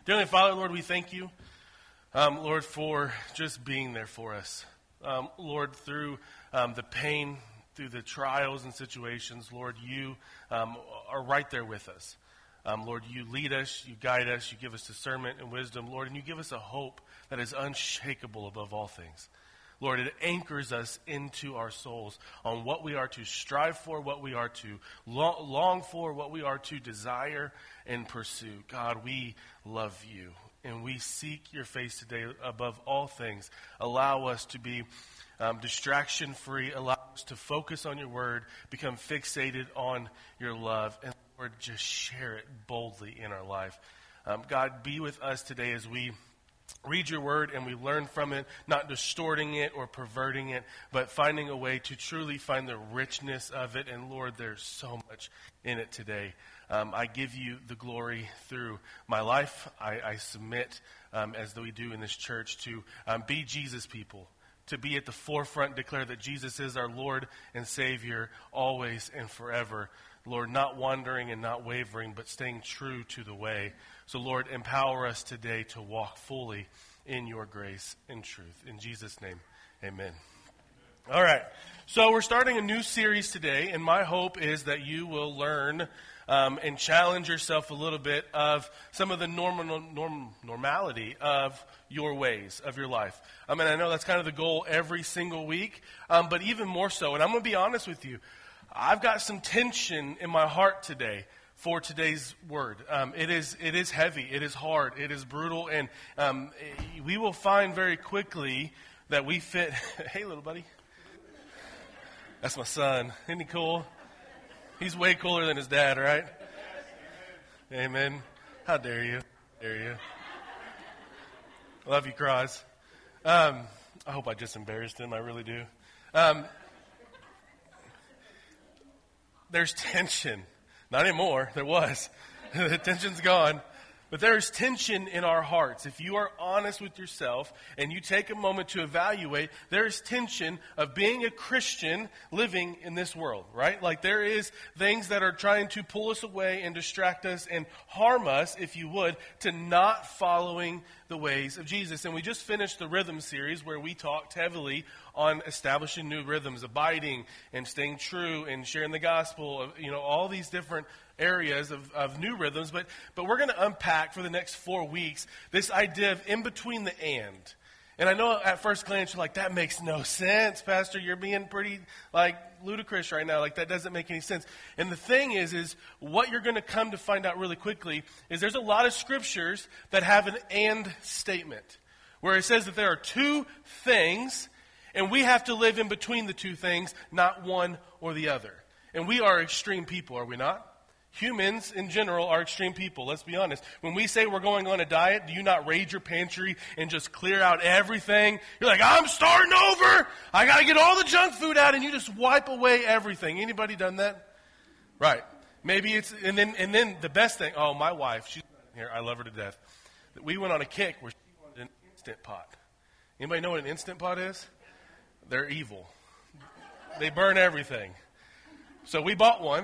Dear Heavenly Father, Lord, we thank you, Lord, for just being there for us. Lord, through the pain, through the trials and situations, Lord, you are right there with us. Lord, you lead us, you guide us, you give us discernment and wisdom, Lord, and you give us a hope that is unshakable above all things. Lord, it anchors us into our souls on what we are to strive for, what we are to long for, what we are to desire and pursue. God, we love you, and we seek your face today above all things. Allow us to be distraction-free. Allow us to focus on your word, become fixated on your love, and Lord, just share it boldly in our life. God, be with us today as we read your word and we learn from it, not distorting it or perverting it, but finding a way to truly find the richness of it. And Lord, there's so much in it today. I give you the glory through my life. I submit, as we do in this church, to be Jesus people, to be at the forefront, declare that Jesus is our Lord and Savior always and forever. Lord, not wandering and not wavering, but staying true to the way. So, Lord, empower us today to walk fully in your grace and truth. In Jesus' name, amen. All right. So we're starting a new series today, and my hope is that you will learn and challenge yourself a little bit of some of the normality of your ways, of your life. I mean, I know that's kind of the goal every single week, but even more so, and I'm going to be honest with you, I've got some tension in my heart today for today's word. It is heavy, it is hard, it is brutal, and we will find very quickly that we fit. Hey, little buddy. That's my son. Isn't he cool? He's way cooler than his dad, right? Amen. How dare you? Dare you? Love you, Cross. I hope I just embarrassed him. I really do. There's tension. Not anymore. There was. The tension's gone. But there's tension in our hearts. If you are honest with yourself and you take a moment to evaluate, there is tension of being a Christian living in this world, right? Like there is things that are trying to pull us away and distract us and harm us, if you would, to not following the ways of Jesus. And we just finished the rhythm series where we talked heavily on establishing new rhythms, abiding and staying true and sharing the gospel, all these different areas of new rhythms, but we're going to unpack for the next 4 weeks this idea of in between the and. And I know at first glance you're like, that makes no sense, Pastor. You're being pretty ludicrous right now. Like that doesn't make any sense. And the thing is what you're going to come to find out really quickly is there's a lot of scriptures that have an and statement where it says that there are two things and we have to live in between the two things, not one or the other. And we are extreme people, are we not? Humans, in general, are extreme people. Let's be honest. When we say we're going on a diet, do you not raid your pantry and just clear out everything? You're like, I'm starting over. I got to get all the junk food out, and you just wipe away everything. Anybody done that? Right. Maybe it's, and then the best thing, my wife, she's here, I love her to death. We went on a kick where she wanted an Instant Pot. Anybody know what an Instant Pot is? They're evil. They burn everything. So we bought one.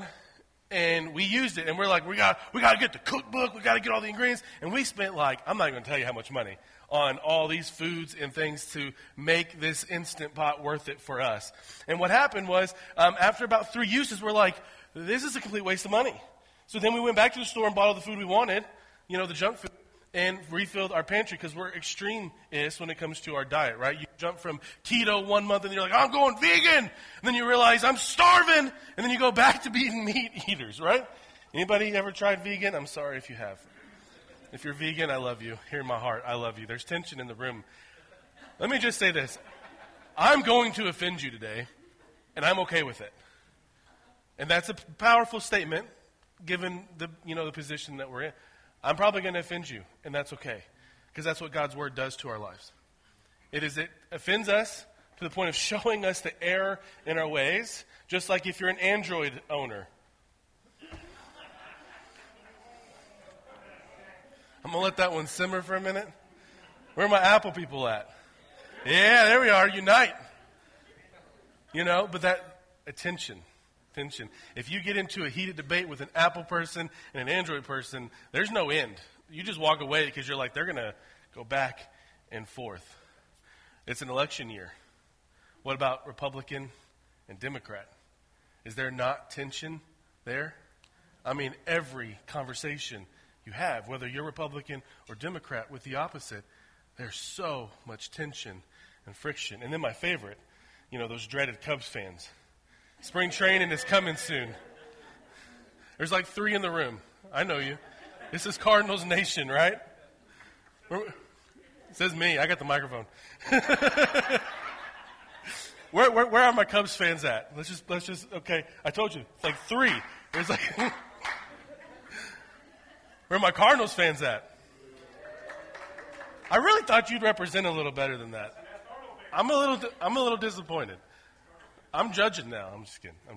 And we used it, and we're like, we got to get the cookbook, we got to get all the ingredients, and we spent I'm not going to tell you how much money on all these foods and things to make this Instant Pot worth it for us. And what happened was, after about 3 uses, we're like, this is a complete waste of money. So then we went back to the store and bought all the food we wanted, the junk food, and refilled our pantry because we're extremists when it comes to our diet, right? You jump from keto 1 month and you're like, I'm going vegan. And then you realize I'm starving. And then you go back to being meat eaters, right? Anybody ever tried vegan? I'm sorry if you have. If you're vegan, I love you. Hear my heart, I love you. There's tension in the room. Let me just say this. I'm going to offend you today, and I'm okay with it. And that's a powerful statement given the position that we're in. I'm probably going to offend you, and that's okay, because that's what God's word does to our lives. It offends us to the point of showing us the error in our ways, just like if you're an Android owner. I'm going to let that one simmer for a minute. Where are my Apple people at? Yeah, there we are. Unite. But that attention. If you get into a heated debate with an Apple person and an Android person, there's no end. you just walk away because you're like, they're going to go back and forth. It's an election year. What about Republican and Democrat? Is there not tension there? I mean, every conversation you have, whether you're Republican or Democrat with the opposite, there's so much tension and friction. And then my favorite, those dreaded Cubs fans. Spring training is coming soon. There's like 3 in the room. I know you. This is Cardinals Nation, right? It says me. I got the microphone. Where are my Cubs fans at? Let's just. Okay. I told you, it's like 3. There's like. Where are my Cardinals fans at? I really thought you'd represent a little better than that. I'm a little disappointed. I'm judging now. I'm just kidding.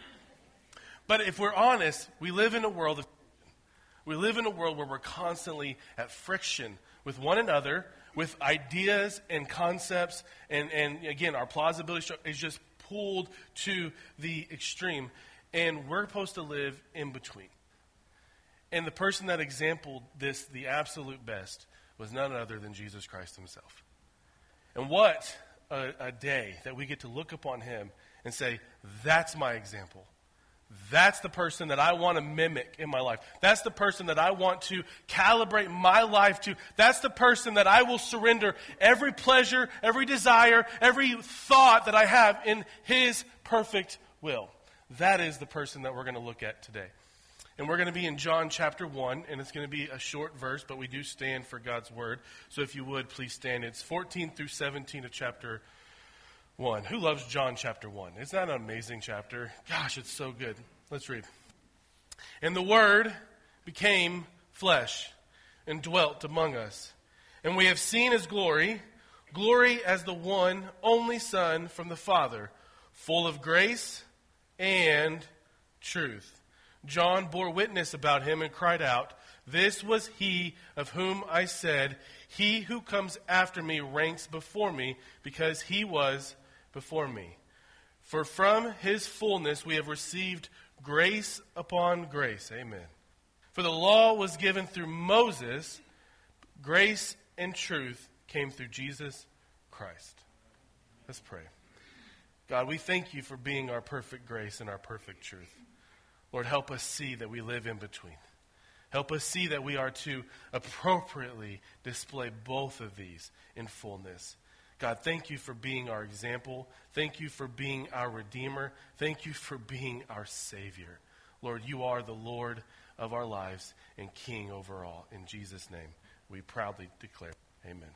But if we're honest, we live in a world where we're constantly at friction with one another, with ideas and concepts, and again, our plausibility is just pulled to the extreme, and we're supposed to live in between. And the person that exampled this the absolute best was none other than Jesus Christ himself. And what a day that we get to look upon him and say, that's my example. That's the person that I want to mimic in my life. That's the person that I want to calibrate my life to. That's the person that I will surrender every pleasure, every desire, every thought that I have in his perfect will. That is the person that we're going to look at today. And we're going to be in John chapter 1, and it's going to be a short verse, but we do stand for God's word. So if you would, please stand. It's 14 through 17 of chapter 1. Who loves John chapter 1? Isn't that an amazing chapter? Gosh, it's so good. Let's read. And the Word became flesh and dwelt among us. And we have seen his glory, glory as the one only Son from the Father, full of grace and truth. John bore witness about him and cried out, "This was he of whom I said, he who comes after me ranks before me, because he was before me. For from his fullness we have received grace upon grace." Amen. For the law was given through Moses, grace and truth came through Jesus Christ. Let's pray. God, we thank you for being our perfect grace and our perfect truth. Lord, help us see that we live in between. Help us see that we are to appropriately display both of these in fullness. God, thank you for being our example. Thank you for being our Redeemer. Thank you for being our Savior. Lord, you are the Lord of our lives and King over all. In Jesus' name, we proudly declare, amen.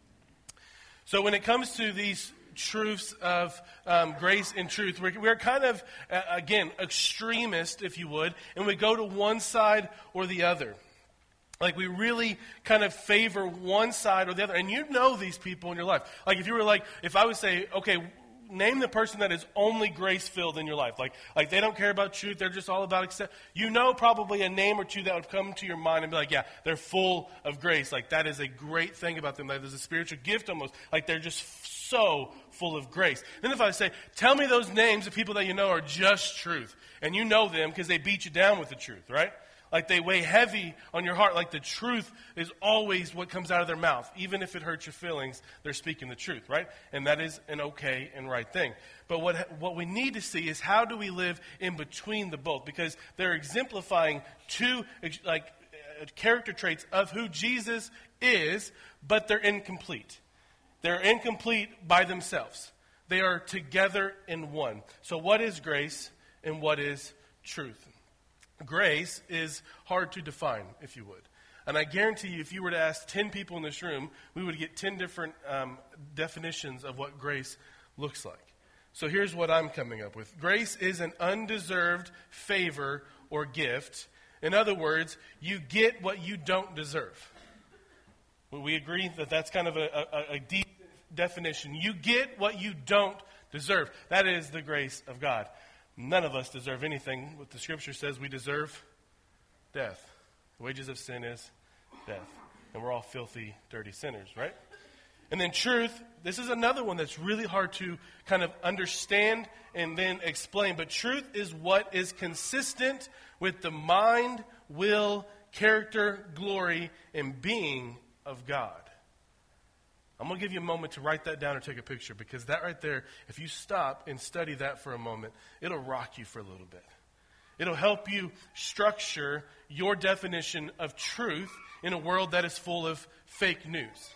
So when it comes to these truths of grace and truth, we're kind of, again, extremist, if you would, and we go to one side or the other. Like, we really kind of favor one side or the other. And you know these people in your life. Like, if I would say, okay, name the person that is only grace-filled in your life. Like they don't care about truth. They're just all about accept. You know probably a name or two that would come to your mind and be like, yeah, they're full of grace. Like, that is a great thing about them. Like, there's a spiritual gift almost. Like, they're just so full of grace. Then if I say, tell me those names of people that you know are just truth. And you know them because they beat you down with the truth, right? Like, they weigh heavy on your heart. Like, the truth is always what comes out of their mouth. Even if it hurts your feelings, they're speaking the truth, right? And that is an okay and right thing. But what we need to see is, how do we live in between the both? Because they're exemplifying two character traits of who Jesus is, but they're incomplete. They're incomplete by themselves. They are together in one. So what is grace and what is truth? Grace is hard to define, if you would. And I guarantee you, if you were to ask 10 people in this room, we would get 10 different definitions of what grace looks like. So here's what I'm coming up with. Grace is an undeserved favor or gift. In other words, you get what you don't deserve. Will we agree that that's kind of a deep definition? You get what you don't deserve. That is the grace of God. None of us deserve anything. What the Scripture says, we deserve death. The wages of sin is death. And we're all filthy, dirty sinners, right? And then truth, this is another one that's really hard to kind of understand and then explain. But truth is what is consistent with the mind, will, character, glory, and being of God. I'm going to give you a moment to write that down or take a picture, because that right there, if you stop and study that for a moment, it'll rock you for a little bit. It'll help you structure your definition of truth in a world that is full of fake news.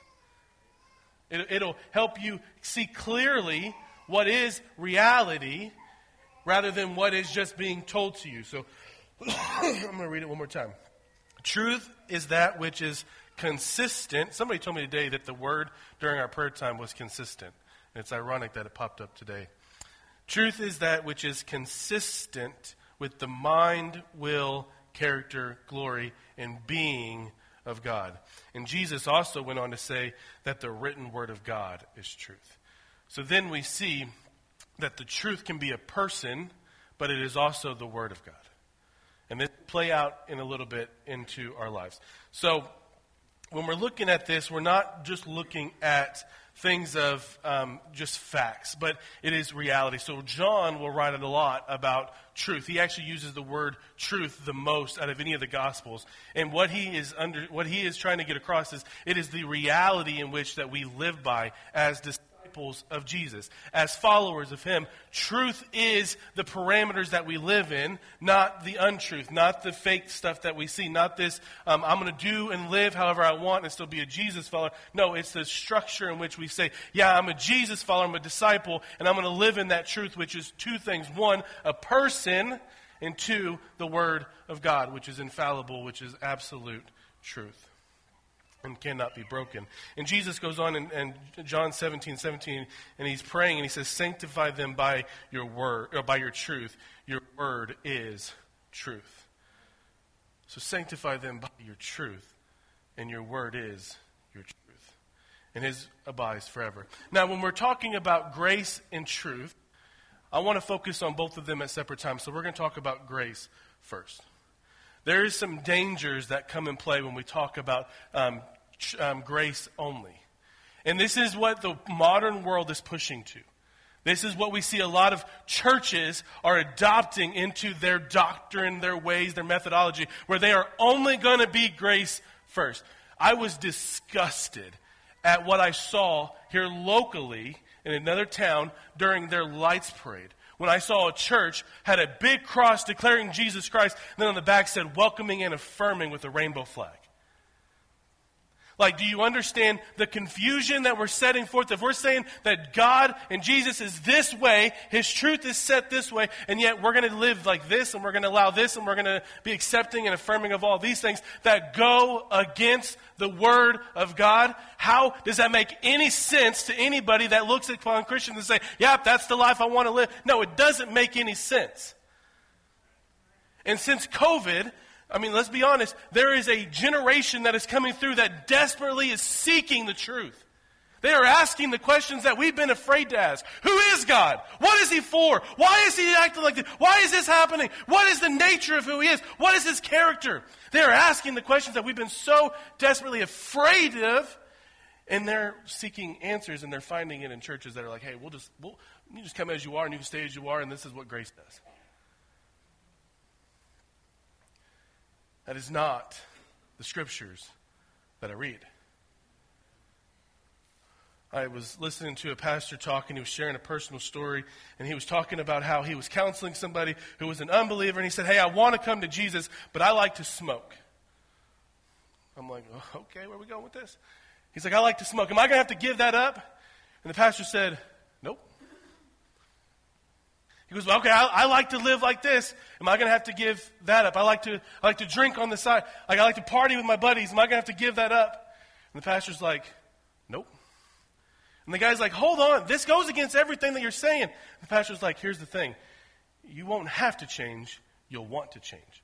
It'll help you see clearly what is reality rather than what is just being told to you. So I'm going to read it one more time. Truth is that which is consistent. Somebody told me today that the word during our prayer time was consistent. And it's ironic that it popped up today. Truth is that which is consistent with the mind, will, character, glory, and being of God. And Jesus also went on to say that the written word of God is truth. So then we see that the truth can be a person, but it is also the word of God. And this play out in a little bit into our lives. So when we're looking at this, we're not just looking at things of just facts, but it is reality. So John will write a lot about truth. He actually uses the word truth the most out of any of the Gospels. And what he is trying to get across is it is the reality in which that we live by as disciples of Jesus, as followers of him. Truth is the parameters that we live in, not the untruth, not the fake stuff that we see, not this, I'm going to do and live however I want and still be a Jesus follower. No, it's the structure in which we say, yeah, I'm a Jesus follower, I'm a disciple, and I'm going to live in that truth, which is two things. One, a person, and two, the Word of God, which is infallible, which is absolute truth and cannot be broken. And Jesus goes on in John 17:17, and he's praying, and he says, sanctify them by your word, or by your truth. Your word is truth. So sanctify them by your truth, and your word is your truth. And his abides forever. Now, when we're talking about grace and truth, I want to focus on both of them at separate times. So we're going to talk about grace first. There is some dangers that come in play when we talk about grace only. And this is what the modern world is pushing to. This is what we see a lot of churches are adopting into their doctrine, their ways, their methodology, where they are only going to be grace first. I was disgusted at what I saw here locally in another town during their lights parade. When I saw a church had a big cross declaring Jesus Christ, and then on the back said, welcoming and affirming with a rainbow flag. Like, do you understand the confusion that we're setting forth? If we're saying that God and Jesus is this way, his truth is set this way, and yet we're going to live like this, and we're going to allow this, and we're going to be accepting and affirming of all these things that go against the Word of God, how does that make any sense to anybody that looks upon Christians and say, yep, that's the life I want to live? No, it doesn't make any sense. And since COVID, I mean, let's be honest, there is a generation that is coming through that desperately is seeking the truth. They are asking the questions that we've been afraid to ask. Who is God? What is he for? Why is he acting like this? Why is this happening? What is the nature of who he is? What is his character? They are asking the questions that we've been so desperately afraid of, and they're seeking answers, and they're finding it in churches that are like, hey, you just come as you are, and you can stay as you are, and this is what grace does. That is not the scriptures that I read. I was listening to a pastor talk, and he was sharing a personal story, and he was talking about how he was counseling somebody who was an unbeliever, and he said, hey, I want to come to Jesus, but I like to smoke. I'm like, oh, okay, where are we going with this? He's like, I like to smoke. Am I going to have to give that up? And the pastor said, nope. He goes, well, okay, I like to live like this. Am I going to have to give that up? I like to drink on the side. Like, I like to party with my buddies. Am I going to have to give that up? And the pastor's like, nope. And the guy's like, hold on. This goes against everything that you're saying. And the pastor's like, here's the thing. You won't have to change. You'll want to change.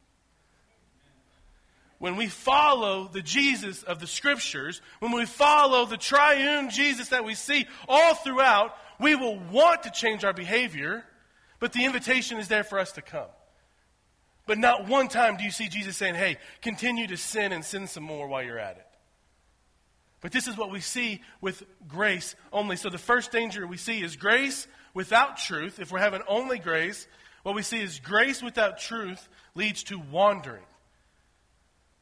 When we follow the Jesus of the Scriptures, when we follow the triune Jesus that we see all throughout, we will want to change our behavior. But the invitation is there for us to come. But not one time do you see Jesus saying, hey, continue to sin and sin some more while you're at it. But this is what we see with grace only. So the first danger we see is grace without truth. If we're having only grace, what we see is grace without truth leads to wandering.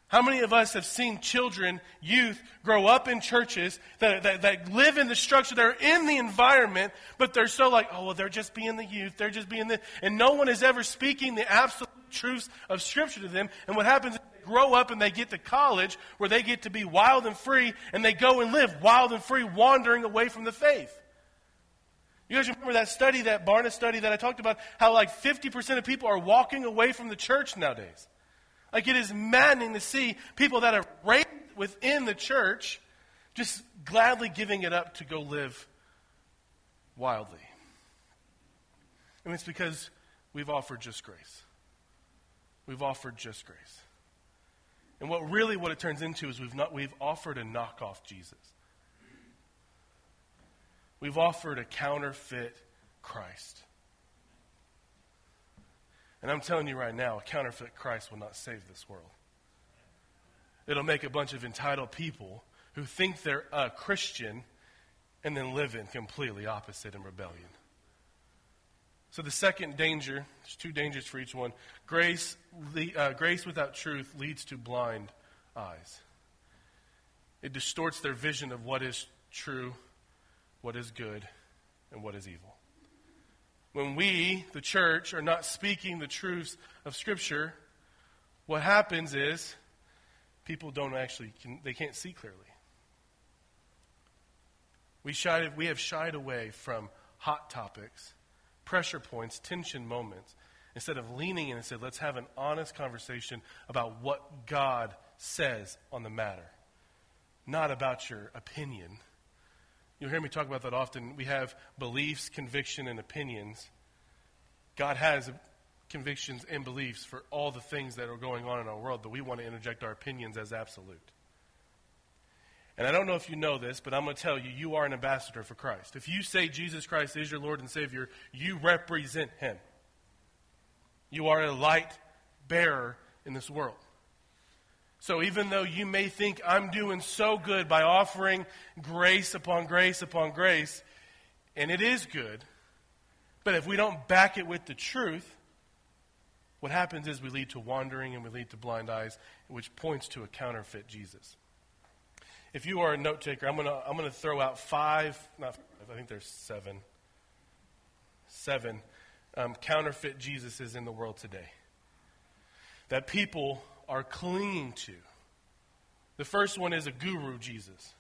How many of us have seen children, youth, grow up in churches that live in the structure, they're in the environment, but they're so like, oh, well, they're just being the youth, they're just being the... And no one is ever speaking the absolute truths of Scripture to them. And what happens is they grow up and they get to college where they get to be wild and free, and they go and live wild and free, wandering away from the faith. You guys remember that study, that Barna study that I talked about, how like 50% of people are walking away from the church nowadays? Like, it is maddening to see people that are raised within the church just gladly giving it up to go live wildly. And it's because we've offered just grace. We've offered just grace. And what it turns into is we've offered a knockoff Jesus. We've offered a counterfeit Christ. And I'm telling you right now, a counterfeit Christ will not save this world. It'll make a bunch of entitled people who think they're a Christian and then live in completely opposite in rebellion. So the second danger, there's two dangers for each one. Grace without truth leads to blind eyes. It distorts their vision of what is true, what is good, and what is evil. When we, the church, are not speaking the truths of Scripture, what happens is people they can't see clearly. We have shied away from hot topics, pressure points, tension moments, instead of leaning in and said, let's have an honest conversation about what God says on the matter, not about your opinion. You'll hear me talk about that often. We have beliefs, conviction, and opinions. God has convictions and beliefs for all the things that are going on in our world, but we want to interject our opinions as absolute. And I don't know if you know this, but I'm going to tell you, you are an ambassador for Christ. If you say Jesus Christ is your Lord and Savior, you represent Him. You are a light bearer in this world. So even though you may think I'm doing so good by offering grace upon grace upon grace, and it is good, but if we don't back it with the truth, what happens is we lead to wandering and we lead to blind eyes, which points to a counterfeit Jesus. If you are a note taker, I'm gonna throw out I think there's seven counterfeit Jesuses in the world today that people are clinging to. The first one is a guru Jesus.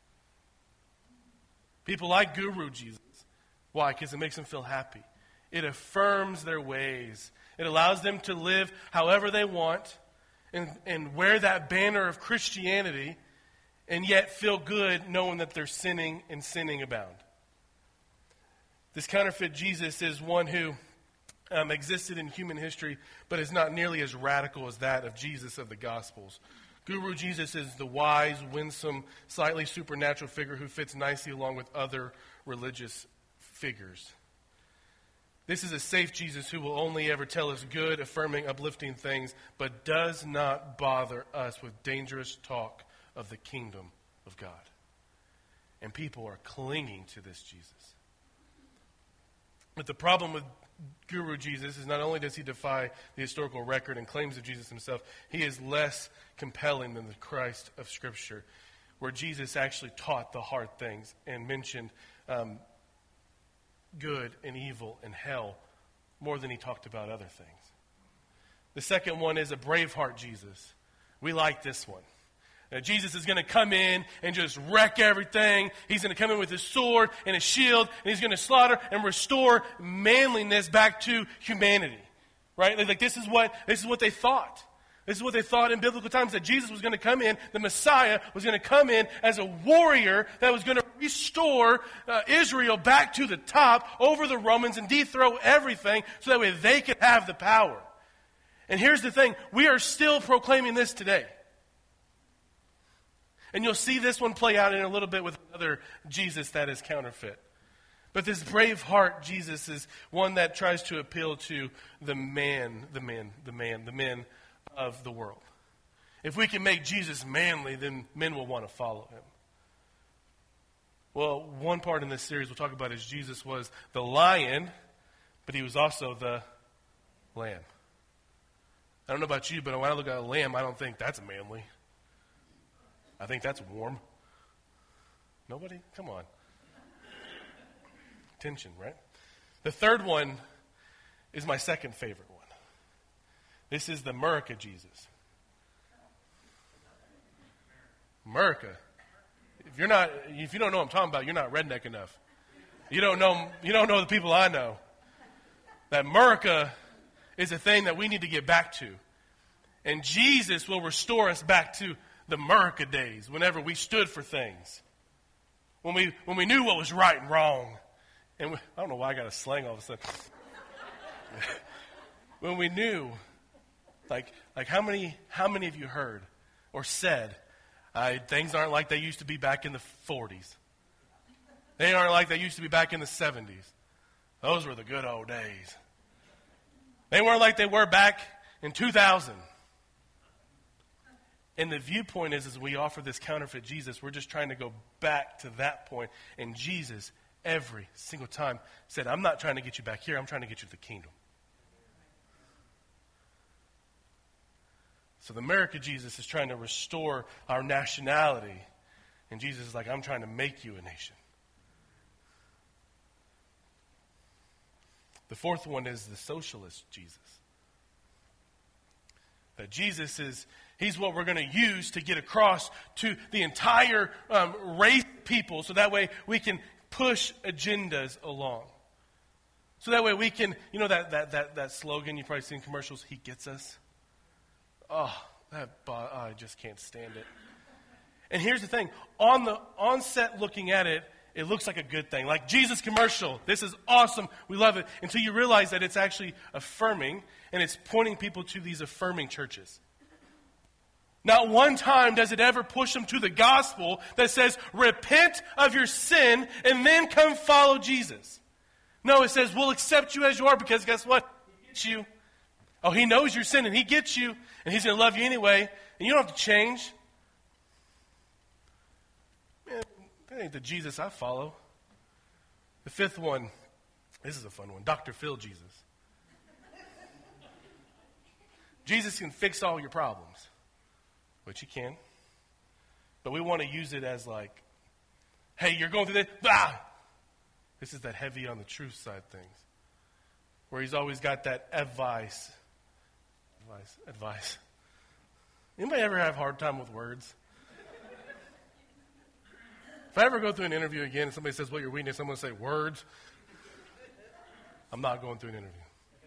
People like guru Jesus. Why? Because it makes them feel happy. It affirms their ways. It allows them to live however they want and wear that banner of Christianity and yet feel good knowing that they're sinning and sinning abound. This counterfeit Jesus is one who existed in human history, but is not nearly as radical as that of Jesus of the Gospels. Guru Jesus is the wise, winsome, slightly supernatural figure who fits nicely along with other religious figures. This is a safe Jesus who will only ever tell us good, affirming, uplifting things, but does not bother us with dangerous talk of the kingdom of God. And people are clinging to this Jesus. But the problem with Guru Jesus is not only does he defy the historical record and claims of Jesus himself, he is less compelling than the Christ of Scripture, where Jesus actually taught the hard things and mentioned good and evil and hell more than he talked about other things. The second one is a Braveheart Jesus. We like this one. Jesus is going to come in and just wreck everything. He's going to come in with his sword and his shield, and he's going to slaughter and restore manliness back to humanity. Right? Like this is what they thought. This is what they thought in biblical times, that Jesus was going to come in, the Messiah was going to come in as a warrior that was going to restore Israel back to the top over the Romans and dethrone everything so that way they could have the power. And here's the thing, we are still proclaiming this today. And you'll see this one play out in a little bit with another Jesus that is counterfeit. But this Braveheart Jesus is one that tries to appeal to the men of the world. If we can make Jesus manly, then men will want to follow him. Well, one part in this series we'll talk about is Jesus was the lion, but he was also the lamb. I don't know about you, but when I look at a lamb, I don't think that's manly. I think that's warm. Nobody? Come on. Tension, right? The third one is my second favorite one. This is the America Jesus. America. If you don't know what I'm talking about, you're not redneck enough. You don't know the people I know. That America is a thing that we need to get back to. And Jesus will restore us back to the America days, whenever we stood for things. When we knew what was right and wrong. And I don't know why I got a slang all of a sudden. When we knew, like how many of you heard or said, things aren't like they used to be back in the 40s. They aren't like they used to be back in the 70s. Those were the good old days. They weren't like they were back in 2000. And the viewpoint is, as we offer this counterfeit Jesus, we're just trying to go back to that point. And Jesus, every single time, said, I'm not trying to get you back here. I'm trying to get you to the kingdom. So the America Jesus is trying to restore our nationality. And Jesus is like, I'm trying to make you a nation. The fourth one is the socialist Jesus. That Jesus he's what we're going to use to get across to the entire race of people, so that way we can push agendas along. So that way we can, that slogan you've probably seen in commercials, he gets us. I just can't stand it. And here's the thing, on set looking at it, it looks like a good thing. Like Jesus commercial, this is awesome, we love it, until you realize that it's actually affirming, and it's pointing people to these affirming churches. Not one time does it ever push them to the gospel that says, repent of your sin and then come follow Jesus. No, it says, we'll accept you as you are, because guess what? He gets you. Oh, he knows your sin and he gets you, and he's going to love you anyway, and you don't have to change. Man, that ain't the Jesus I follow. The fifth one, this is a fun one, Dr. Phil Jesus. Jesus can fix all your problems, which he can. But we want to use it as like, hey, you're going through this. This is that heavy on the truth side things. Where he's always got that advice. Anybody ever have a hard time with words? If I ever go through an interview again and somebody says, what your weakness, I'm going to say words. I'm not going through an interview.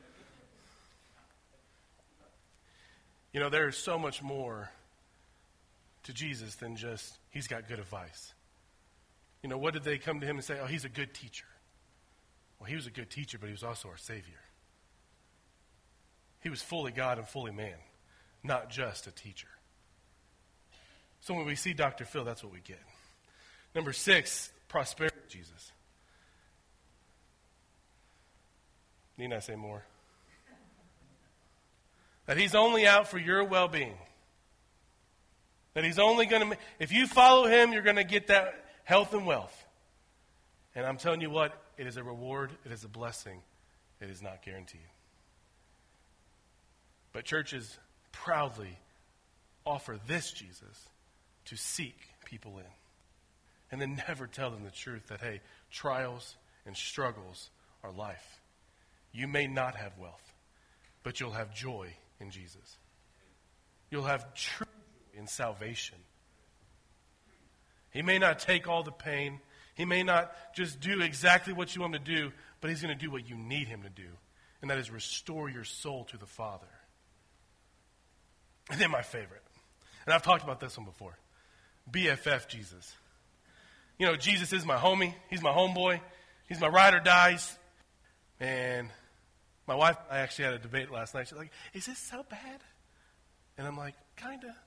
There is so much more to Jesus than just, he's got good advice. What did they come to him and say? Oh, he's a good teacher. Well, he was a good teacher, but he was also our Savior. He was fully God and fully man, not just a teacher. So when we see Dr. Phil, that's what we get. Number 6, prosperity Jesus. Need I say more? That he's only out for your well-being. That he's only going to, if you follow him, you're going to get that health and wealth. And I'm telling you what, it is a reward, it is a blessing, it is not guaranteed. But churches proudly offer this Jesus to seek people in. And then never tell them the truth that, hey, trials and struggles are life. You may not have wealth, but you'll have joy in Jesus. You'll have true joy in salvation. He may not take all the pain. He may not just do exactly what you want him to do, but he's going to do what you need him to do. And that is restore your soul to the Father. And then my favorite, and I've talked about this one before, BFF Jesus. Jesus is my homie. He's my homeboy. He's my ride or dies. And my wife, I actually had a debate last night. She's like, is this so bad? And I'm like, kind of.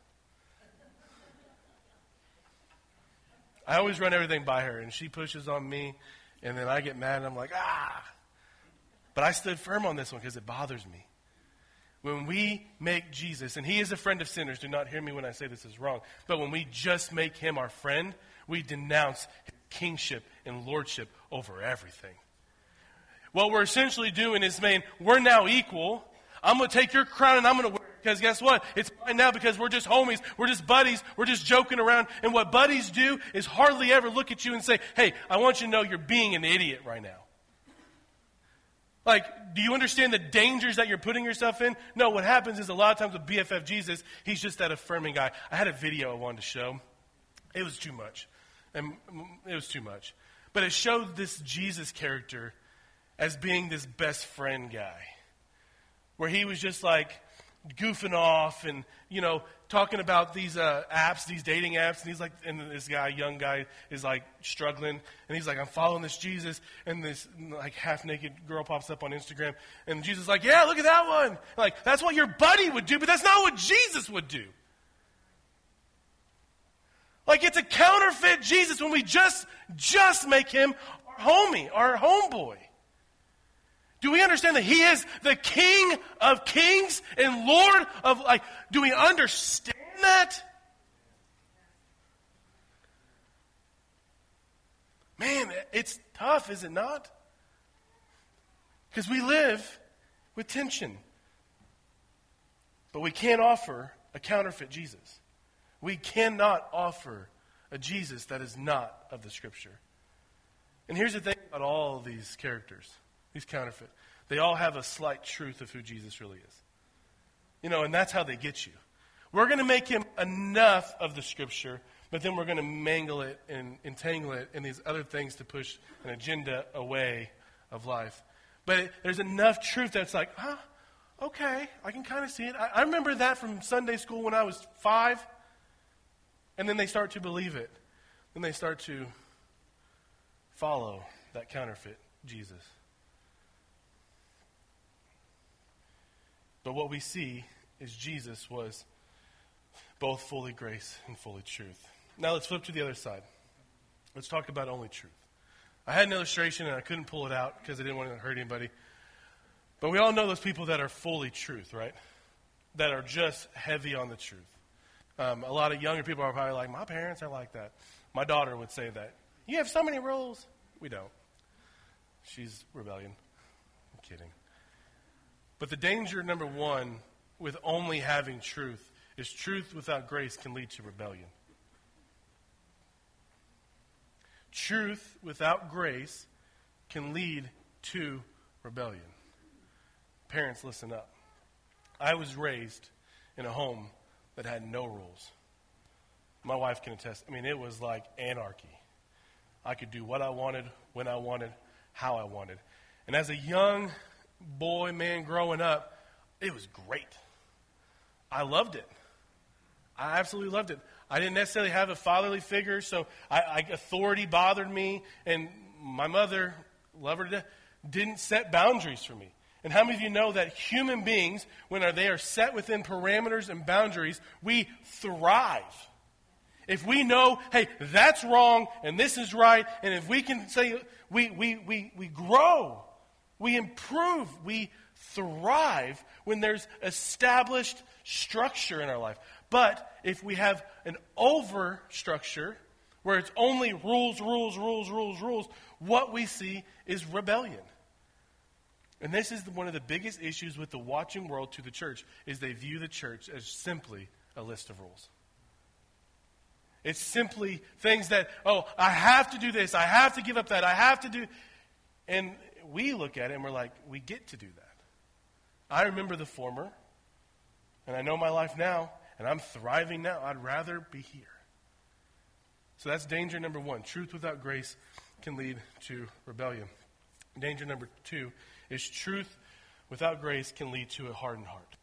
I always run everything by her, and she pushes on me, and then I get mad, and I'm like, But I stood firm on this one because it bothers me. When we make Jesus, and he is a friend of sinners, do not hear me when I say this is wrong, but when we just make him our friend, we denounce his kingship and lordship over everything. What we're essentially doing is saying, we're now equal. I'm going to take your crown and I'm going to wear it Because guess what? It's fine now because we're just homies. We're just buddies. We're just joking around. And what buddies do is hardly ever look at you and say, hey, I want you to know you're being an idiot right now. Like, do you understand the dangers that you're putting yourself in? No, what happens is a lot of times with BFF Jesus, he's just that affirming guy. I had a video I wanted to show. It was too much. And it was too much. But it showed this Jesus character as being this best friend guy. Where he was just like goofing off and, talking about these apps, these dating apps. And he's like, and this guy, young guy, is like struggling. And he's like, I'm following this Jesus. And this like half-naked girl pops up on Instagram. And Jesus is like, yeah, look at that one. Like, that's what your buddy would do, but that's not what Jesus would do. Like, it's a counterfeit Jesus when we just make him our homie, our homeboy. Do we understand that he is the King of kings and Lord of, do we understand that? Man, it's tough, is it not? Because we live with tension. But we can't offer a counterfeit Jesus. We cannot offer a Jesus that is not of the Scripture. And here's the thing about all of these characters. These counterfeit. They all have a slight truth of who Jesus really is. And that's how they get you. We're going to make him enough of the Scripture, but then we're going to mangle it and entangle it in these other things to push an agenda away of life. But there's enough truth that's like, okay, I can kind of see it. I remember that from Sunday school when I was 5. And then they start to believe it. Then they start to follow that counterfeit Jesus. But what we see is Jesus was both fully grace and fully truth. Now let's flip to the other side. Let's talk about only truth. I had an illustration and I couldn't pull it out because I didn't want to hurt anybody. But we all know those people that are fully truth, right? That are just heavy on the truth. A lot of younger people are probably like, my parents are like that. My daughter would say that. You have so many rules. We don't. She's rebellion. I'm kidding. But the danger, number one, with only having truth is truth without grace can lead to rebellion. Truth without grace can lead to rebellion. Parents, listen up. I was raised in a home that had no rules. My wife can attest. It was like anarchy. I could do what I wanted, when I wanted, how I wanted. And as a young man growing up, it was great. I loved it. I absolutely loved it. I didn't necessarily have a fatherly figure, so authority bothered me. And my mother, love her to death, didn't set boundaries for me. And how many of you know that human beings, when they are set within parameters and boundaries, we thrive? If we know, hey, that's wrong and this is right, and if we can say, we grow, we improve, we thrive when there's established structure in our life. But if we have an over structure, where it's only rules, what we see is rebellion. And this is one of the biggest issues with the watching world to the church, is they view the church as simply a list of rules. It's simply things that, I have to do this, I have to give up that, I have to do. And we look at it and we're like, we get to do that. I remember the former, and I know my life now, and I'm thriving now. I'd rather be here. So that's danger number one. Truth without grace can lead to rebellion. Danger number two is truth without grace can lead to a hardened heart.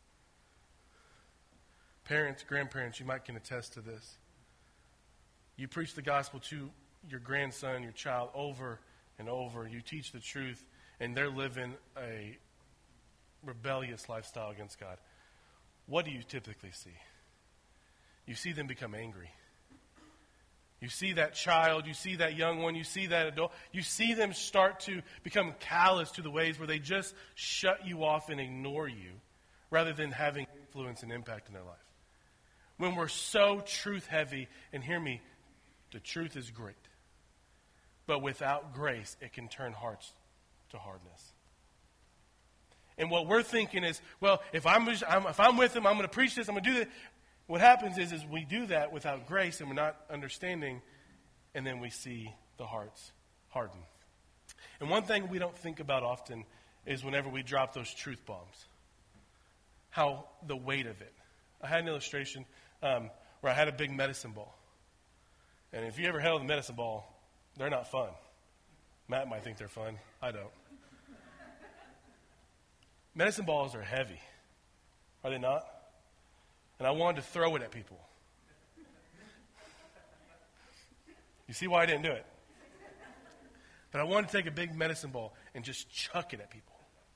Parents, grandparents, you might can attest to this. You preach the gospel to your grandson, your child, over and over. You teach the truth, and they're living a rebellious lifestyle against God. What do you typically see? You see them become angry. You see that child, you see that young one, you see that adult, you see them start to become callous to the ways where they just shut you off and ignore you rather than having influence and impact in their life. When we're so truth heavy, and hear me, the truth is great. But without grace, it can turn hearts to hardness. And what we're thinking is, well, if I'm with him, I'm going to preach this, I'm going to do that. What happens is we do that without grace and we're not understanding, and then we see the hearts harden. And one thing we don't think about often is whenever we drop those truth bombs, how the weight of it. I had an illustration where I had a big medicine ball. And if you ever held a medicine ball, they're not fun. Matt might think they're fun. I don't. Medicine balls are heavy. Are they not? And I wanted to throw it at people. You see why I didn't do it? But I wanted to take a big medicine ball and just chuck it at people.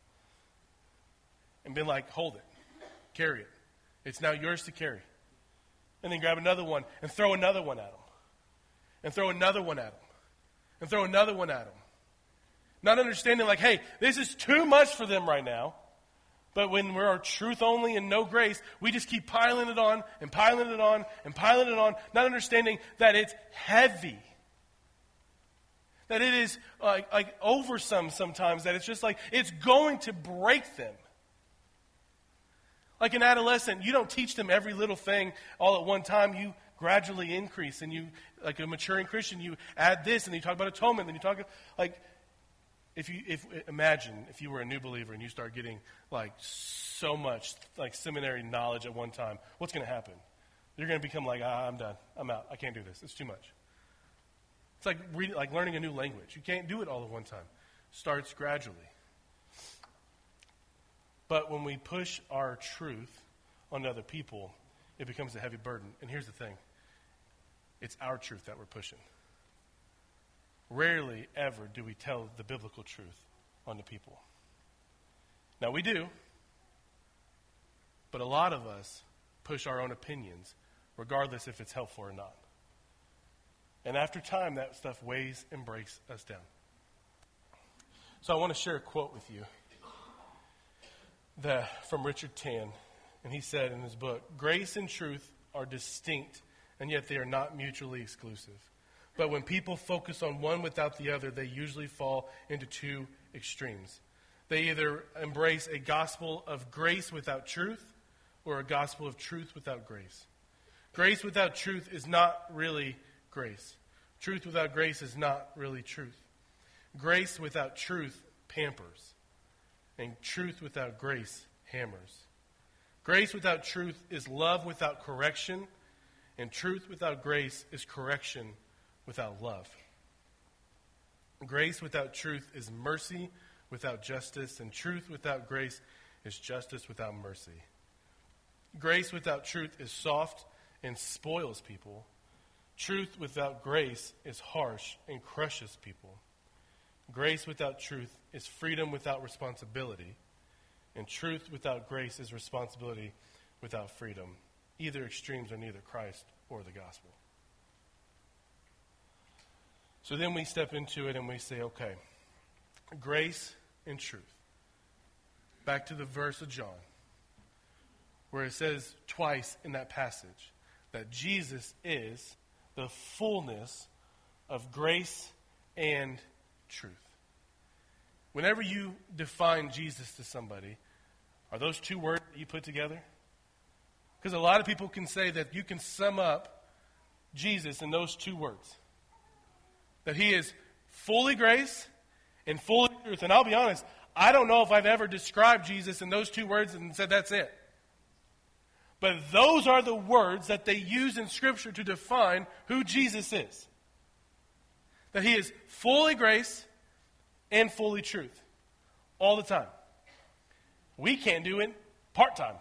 And be like, hold it. Carry it. It's now yours to carry. And then grab another one and throw another one at them. And throw another one at them. And throw another one at them. Not understanding like, hey, this is too much for them right now. But when we're truth only and no grace, we just keep piling it on and piling it on and piling it on, not understanding that it's heavy. That it is like over sometimes, that it's just like it's going to break them. Like an adolescent, you don't teach them every little thing all at one time. You gradually increase, and you, like a maturing Christian, you add this, and you talk about atonement, and you talk like, imagine if you were a new believer and you start getting like so much like seminary knowledge at one time, what's going to happen? You're going to become like, I'm done, I'm out, I can't do this, it's too much. It's like learning a new language. You can't do it all at one time. It starts gradually. But when we push our truth on other people, it becomes a heavy burden. And here's the thing. It's our truth that we're pushing. Rarely ever do we tell the biblical truth onto people. Now we do, but a lot of us push our own opinions, regardless if it's helpful or not. And after time, that stuff weighs and breaks us down. So I want to share a quote with you from Richard Tan. And he said in his book, grace and truth are distinct, and yet they are not mutually exclusive. But when people focus on one without the other, they usually fall into two extremes. They either embrace a gospel of grace without truth, or a gospel of truth without grace. Grace without truth is not really grace. Truth without grace is not really truth. Grace without truth pampers, and truth without grace hammers. Grace without truth is love without correction, and truth without grace is correction without love. Grace without truth is mercy without justice, and truth without grace is justice without mercy. Grace without truth is soft and spoils people. Truth without grace is harsh and crushes people. Grace without truth is freedom without responsibility, and truth without grace is responsibility without freedom. Either extremes are neither Christ or the gospel. So then we step into it and we say, okay, grace and truth. Back to the verse of John, where it says twice in that passage that Jesus is the fullness of grace and truth. Whenever you define Jesus to somebody, are those two words that you put together? Because a lot of people can say that you can sum up Jesus in those two words. That he is fully grace and fully truth. And I'll be honest, I don't know if I've ever described Jesus in those two words and said that's it. But those are the words that they use in Scripture to define who Jesus is. That he is fully grace and fully truth. All the time. We can't do it part-time.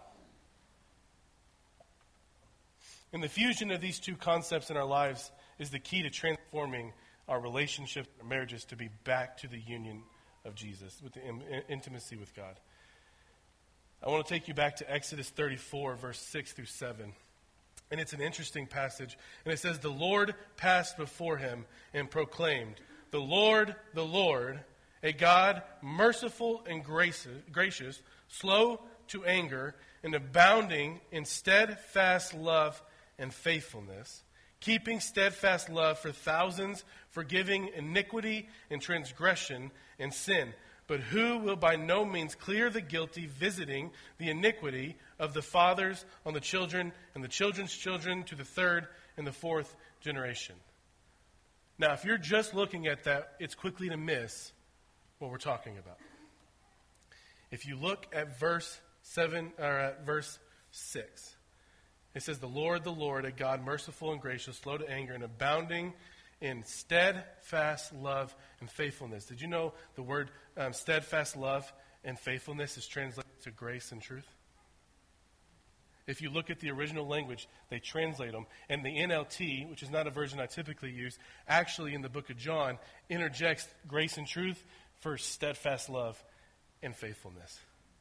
And the fusion of these two concepts in our lives is the key to transforming our relationships, our marriages, to be back to the union of Jesus, with the intimacy with God. I want to take you back to Exodus 34, verse 6 through 7. And it's an interesting passage. And it says, the Lord passed before him and proclaimed, the Lord, a God merciful and gracious, slow to anger, and abounding in steadfast love and faithfulness, keeping steadfast love for thousands, forgiving iniquity and transgression and sin, but who will by no means clear the guilty, visiting the iniquity of the fathers on the children and the children's children to the third and the fourth generation. Now, if you're just looking at that, it's quickly to miss what we're talking about. If you look at verse 7 or at verse 6, it says, the Lord, a God merciful and gracious, slow to anger, and abounding in steadfast love and faithfulness. Did you know the word steadfast love and faithfulness is translated to grace and truth? If you look at the original language, they translate them. And the NLT, which is not a version I typically use, actually in the book of John interjects grace and truth for steadfast love and faithfulness.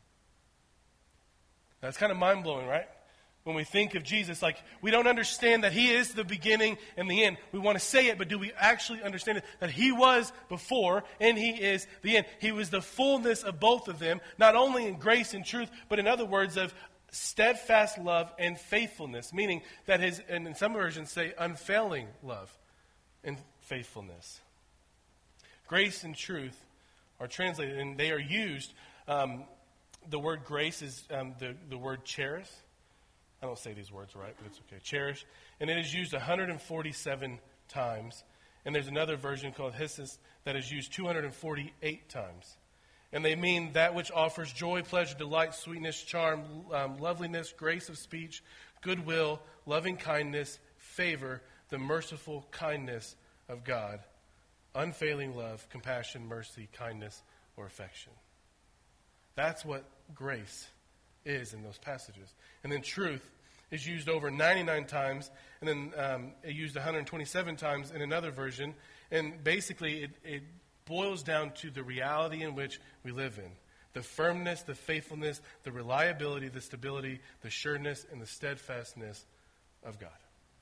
That's kind of mind-blowing, right? When we think of Jesus, like, we don't understand that he is the beginning and the end. We want to say it, but do we actually understand it? That he was before and he is the end. He was the fullness of both of them, not only in grace and truth, but in other words of steadfast love and faithfulness, meaning that his, and in some versions say unfailing love and faithfulness. Grace and truth are translated, and they are used. The word grace is the word charis. I don't say these words right, but it's okay. Cherish. And it is used 147 times. And there's another version called Hissus that is used 248 times. And they mean that which offers joy, pleasure, delight, sweetness, charm, loveliness, grace of speech, goodwill, loving kindness, favor, the merciful kindness of God, unfailing love, compassion, mercy, kindness, or affection. That's what grace is in those passages. And then truth is used over 99 times, and then used 127 times in another version. And basically it boils down to the reality in which we live in. The firmness, the faithfulness, the reliability, the stability, the sureness, and the steadfastness of God.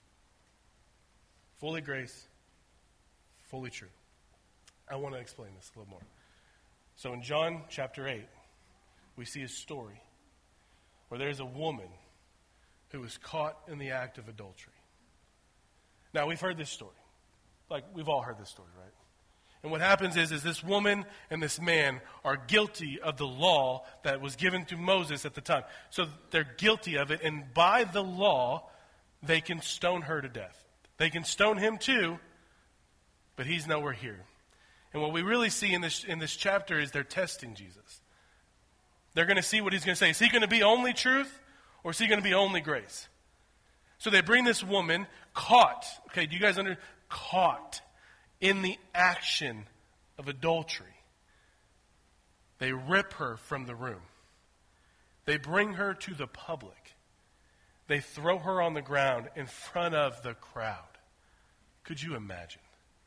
Fully grace, fully true. I want to explain this a little more. So in John chapter 8, we see a story where there's a woman who was caught in the act of adultery. Now, we've heard this story. Like, we've all heard this story, right? And what happens is this woman and this man are guilty of the law that was given to Moses at the time. So they're guilty of it, and by the law, they can stone her to death. They can stone him too, but he's nowhere here. And what we really see in this chapter is they're testing Jesus. They're going to see what he's going to say. Is he going to be only truth, or is he going to be only grace? So they bring this woman caught. Okay, do you guys understand? Caught in the action of adultery. They rip her from the room. They bring her to the public. They throw her on the ground in front of the crowd. Could you imagine?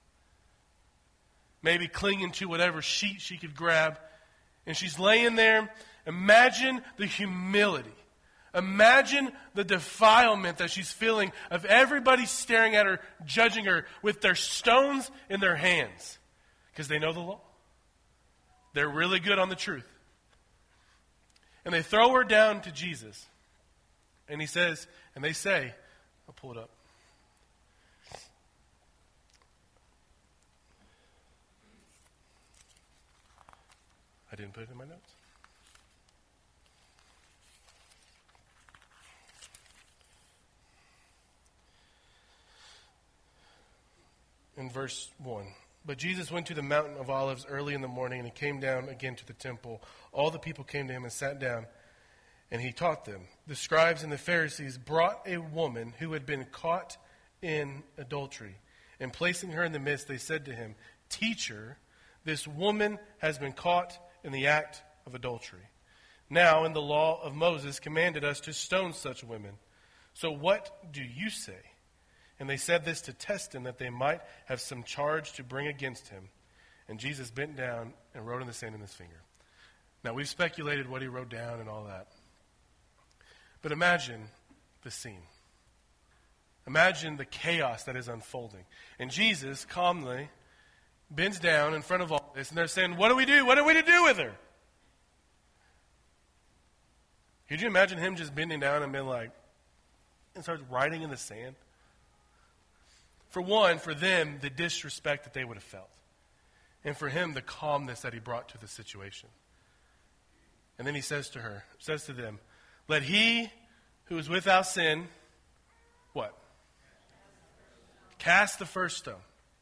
Maybe clinging to whatever sheet she could grab. And she's laying there. Imagine the humility. Imagine the defilement that she's feeling of everybody staring at her, judging her with their stones in their hands. Because they know the law. They're really good on the truth. And they throw her down to Jesus. And he says, and they say, I'll pull it up. I didn't put it in my notes. In verse 1. But Jesus went to the mountain of Olives early in the morning, and he came down again to the temple. All the people came to him and sat down, and he taught them. The scribes and the Pharisees brought a woman who had been caught in adultery. And placing her in the midst, they said to him, Teacher, this woman has been caught in the act of adultery. Now, in the law of Moses commanded us to stone such women. So what do you say? And they said this to test him, that they might have some charge to bring against him. And Jesus bent down and wrote in the sand in his finger. Now, we've speculated what he wrote down and all that. But imagine the scene. Imagine the chaos that is unfolding. And Jesus calmly bends down in front of all this, and they're saying, what do we do? What are we to do with her? Could you imagine him just bending down and being like, and starts writing in the sand? For one, for them, the disrespect that they would have felt. and for him, the calmness that he brought to the situation. And then he says to them, let he who is without sin, what? Cast the first stone.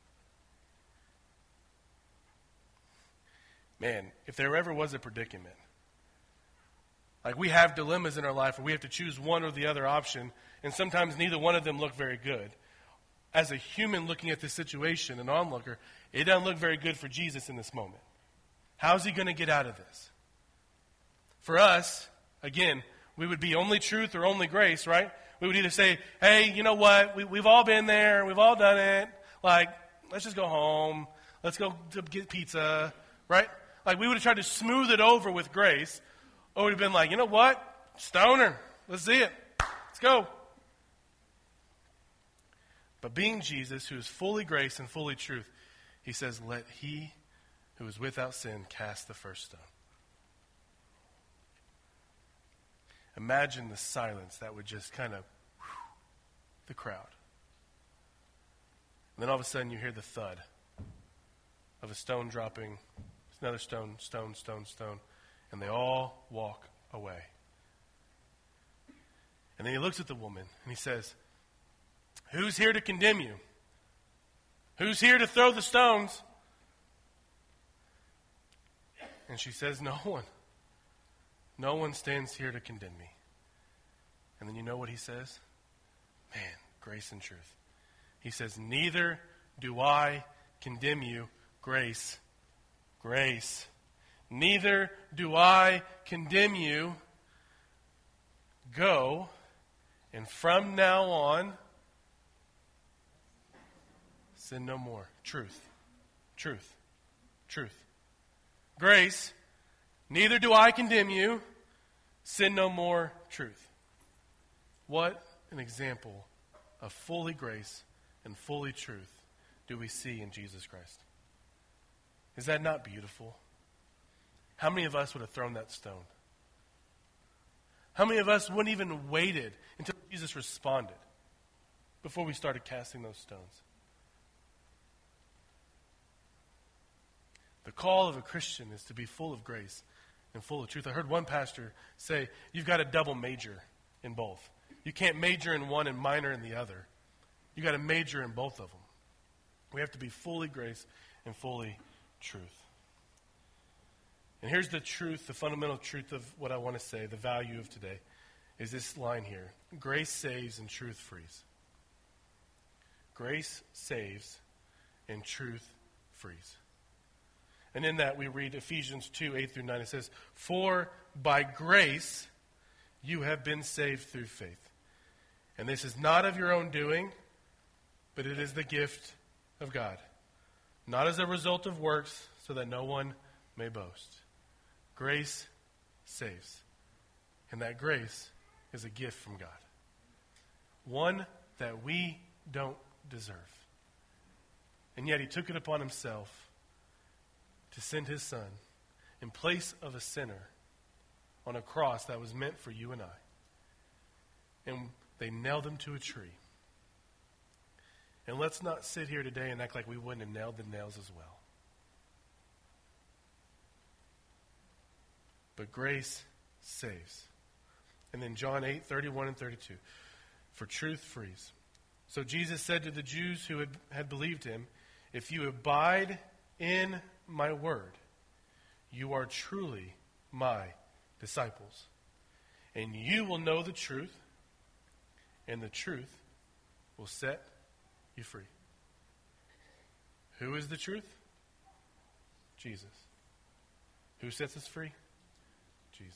Man, if there ever was a predicament, like we have dilemmas in our life where we have to choose one or the other option, and sometimes neither one of them look very good. As a human looking at this situation, an onlooker, it doesn't look very good for Jesus in this moment. How's he going to get out of this? For us, again, we would be only truth or only grace, right? We would either say, hey, you know what? We've all been there. We've all done it. Like, let's just go home. Let's go to get pizza, right? Like, we would have tried to smooth it over with grace. Or we'd have been like, you know what? Stoner. Let's see it. Let's go. But being Jesus, who is fully grace and fully truth, he says, let he who is without sin cast the first stone. Imagine the silence that would just kind of, the crowd. And then all of a sudden you hear the thud of a stone dropping, another stone, stone, stone, stone, and they all walk away. And then he looks at the woman and he says, who's here to condemn you? Who's here to throw the stones? And she says, no one. No one stands here to condemn me. And then you know what he says? Man, grace and truth. He says, neither do I condemn you. Grace. Grace. Neither do I condemn you. Go, and from now on, sin no more. Truth. Truth. Truth. Grace. Neither do I condemn you. Sin no more. Truth. What an example of fully grace and fully truth do we see in Jesus Christ. Is that not beautiful? How many of us would have thrown that stone? How many of us wouldn't even waited until Jesus responded before we started casting those stones? The call of a Christian is to be full of grace and full of truth. I heard one pastor say, you've got to double major in both. You can't major in one and minor in the other. You've got to major in both of them. We have to be fully grace and fully truth. And here's the truth, the fundamental truth of what I want to say, the value of today, is this line here. Grace saves and truth frees. Grace saves and truth frees. And in that we read Ephesians 2, 8 through 9. It says, for by grace you have been saved through faith. And this is not of your own doing, but it is the gift of God. Not as a result of works, so that no one may boast. Grace saves. And that grace is a gift from God. One that we don't deserve. And yet he took it upon himself to send his son in place of a sinner on a cross that was meant for you and I. And they nailed him to a tree. And let's not sit here today and act like we wouldn't have nailed the nails as well. But grace saves. And then John 8, 31 and 32. For truth frees. So Jesus said to the Jews who had believed him, if you abide in my word, you are truly my disciples. And you will know the truth, and the truth will set you free. Who is the truth? Jesus. Who sets us free? Jesus.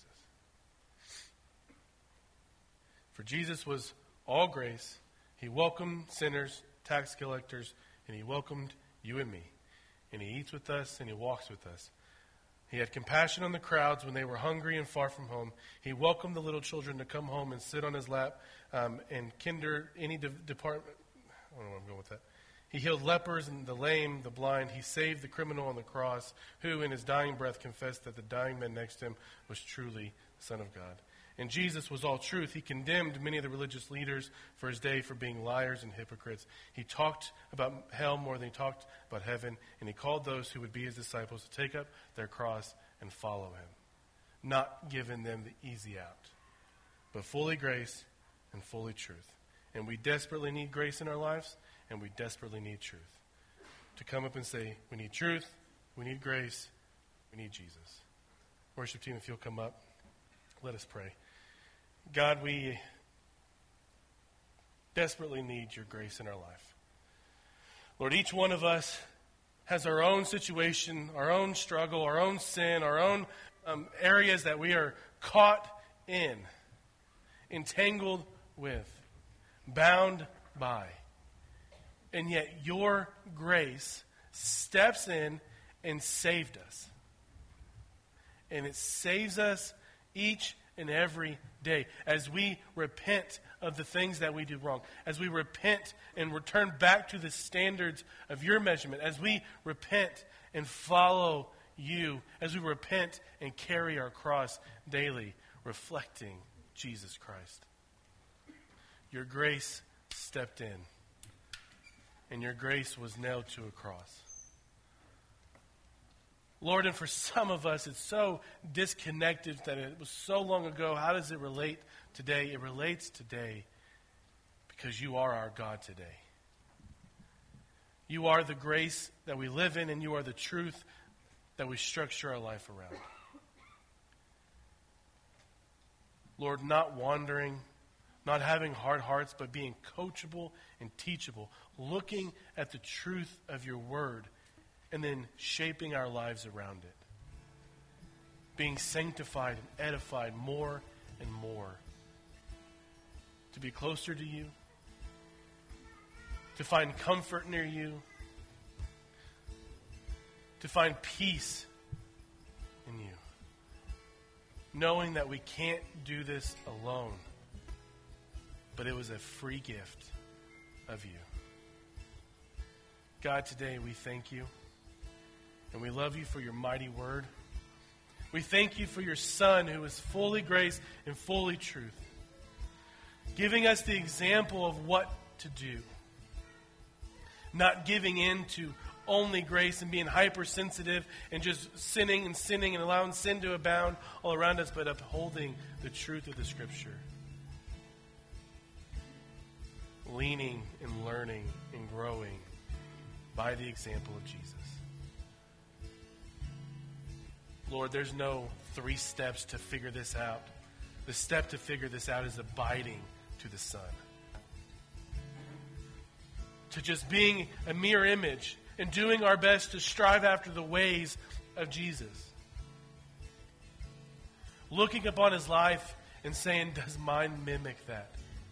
For Jesus was all grace. He welcomed sinners, tax collectors, and he welcomed you and me. And he eats with us and he walks with us. He had compassion on the crowds when they were hungry and far from home. He welcomed the little children to come home and sit on his lap and kinder any department. I don't know where I'm going with that. He healed lepers and the lame, the blind. He saved the criminal on the cross, who in his dying breath confessed that the dying man next to him was truly the Son of God. And Jesus was all truth. He condemned many of the religious leaders for his day for being liars and hypocrites. He talked about hell more than he talked about heaven, and he called those who would be his disciples to take up their cross and follow him, not giving them the easy out, but fully grace and fully truth. And we desperately need grace in our lives, and we desperately need truth. To come up and say, we need truth, we need grace, we need Jesus. Worship team, if you'll come up, let us pray. God, we desperately need your grace in our life. Lord, each one of us has our own situation, our own struggle, our own sin, our own areas that we are caught in, entangled with, bound by. And yet your grace steps in and saved us. And it saves us each and every day as we repent of the things that we do wrong, as we repent and return back to the standards of your measurement, as we repent and follow you, as we repent and carry our cross daily, reflecting Jesus Christ. Your grace stepped in, and your grace was nailed to a cross. Lord, and for some of us, it's so disconnected that it was so long ago. How does it relate today? It relates today because you are our God today. You are the grace that we live in, and you are the truth that we structure our life around. Lord, not wandering, not having hard hearts, but being coachable and teachable, looking at the truth of your word, and then shaping our lives around it. Being sanctified and edified more and more. To be closer to you. To find comfort near you. To find peace in you. Knowing that we can't do this alone. But it was a free gift of you. God, today we thank you. And we love you for your mighty word. We thank you for your Son who is fully grace and fully truth. Giving us the example of what to do. Not giving in to only grace and being hypersensitive and just sinning and allowing sin to abound all around us, but upholding the truth of the Scripture. Leaning and learning and growing by the example of Jesus. Lord, there's no 3 steps to figure this out. The step to figure this out is abiding to the Son. To just being a mere image and doing our best to strive after the ways of Jesus. Looking upon his life and saying, does mine mimic that?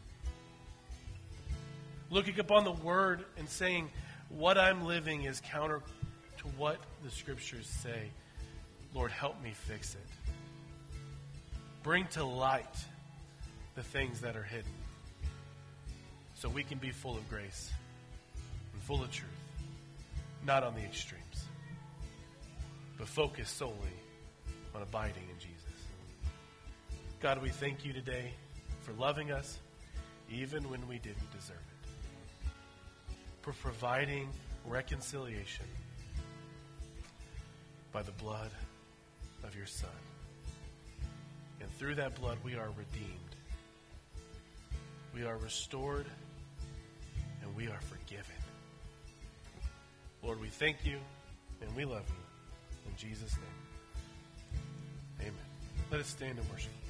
Looking upon the word and saying, what I'm living is counter to what the scriptures say. Lord, help me fix it. Bring to light the things that are hidden so we can be full of grace and full of truth, not on the extremes, but focus solely on abiding in Jesus. God, we thank you today for loving us even when we didn't deserve it, for providing reconciliation by the blood of your Son. And through that blood we are redeemed. We are restored and we are forgiven. Lord, we thank you and we love you. In Jesus' name, amen. Let us stand and worship.